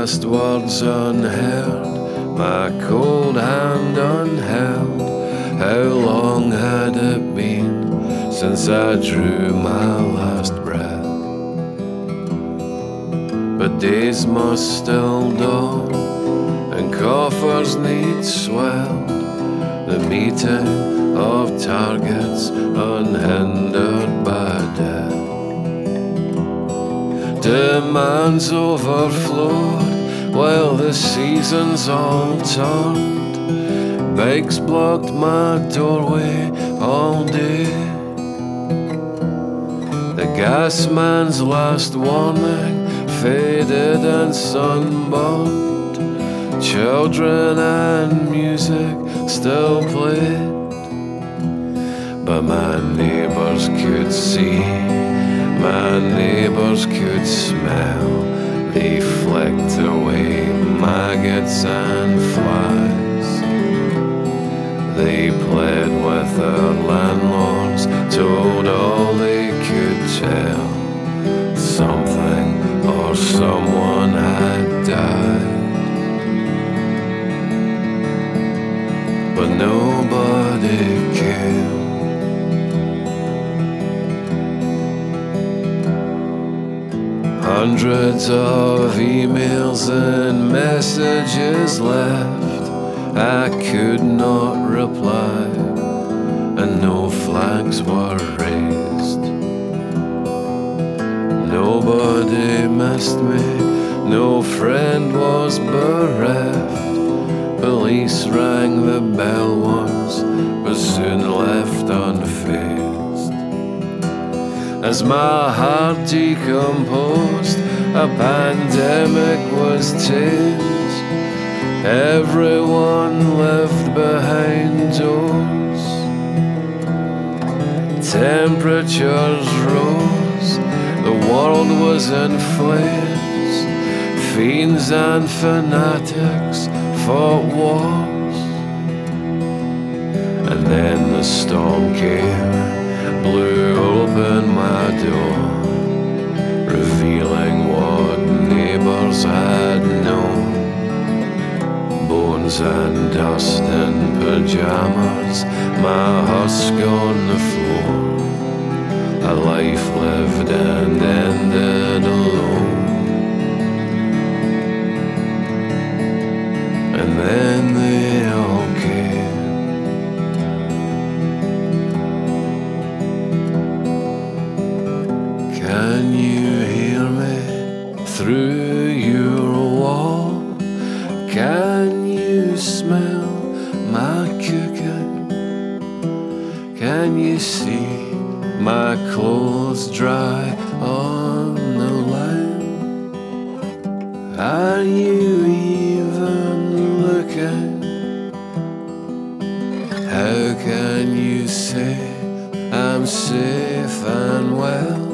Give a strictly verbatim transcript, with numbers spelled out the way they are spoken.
last words unheard, my cold hand unheld. How long had it been since I drew my last breath? But days must still dawn, and coffers need swelled. The meeting of targets unhindered by death. Demands overflowed while the seasons all turned. Bikes blocked my doorway all day. The gas man's last warning faded and sunburned. Children and music still played, but my neighbors could see, my neighbors could smell. They flicked away maggots and flies. They pled with their landlords, told all they could tell. Something or someone had died, but nobody cared. Hundreds of emails and messages left, I could not reply, and no flags were raised. Nobody missed me, no friend was bereft. Police rang the bell once, but soon left unfazed. As my heart decomposed, a pandemic was tamed. Everyone lived behind doors. Temperatures rose, the world was in flames. Fiends and fanatics fought wars. And then the storm came, blew open my door, revealing what neighbors had known. Bones and dust in pajamas, my husk on the floor. A life lived and ended alone. And then they all came. Can you hear me through your wall? Can you smell my cooking? Can you see my clothes dry on the line? Are you even looking? How can you say I'm safe and well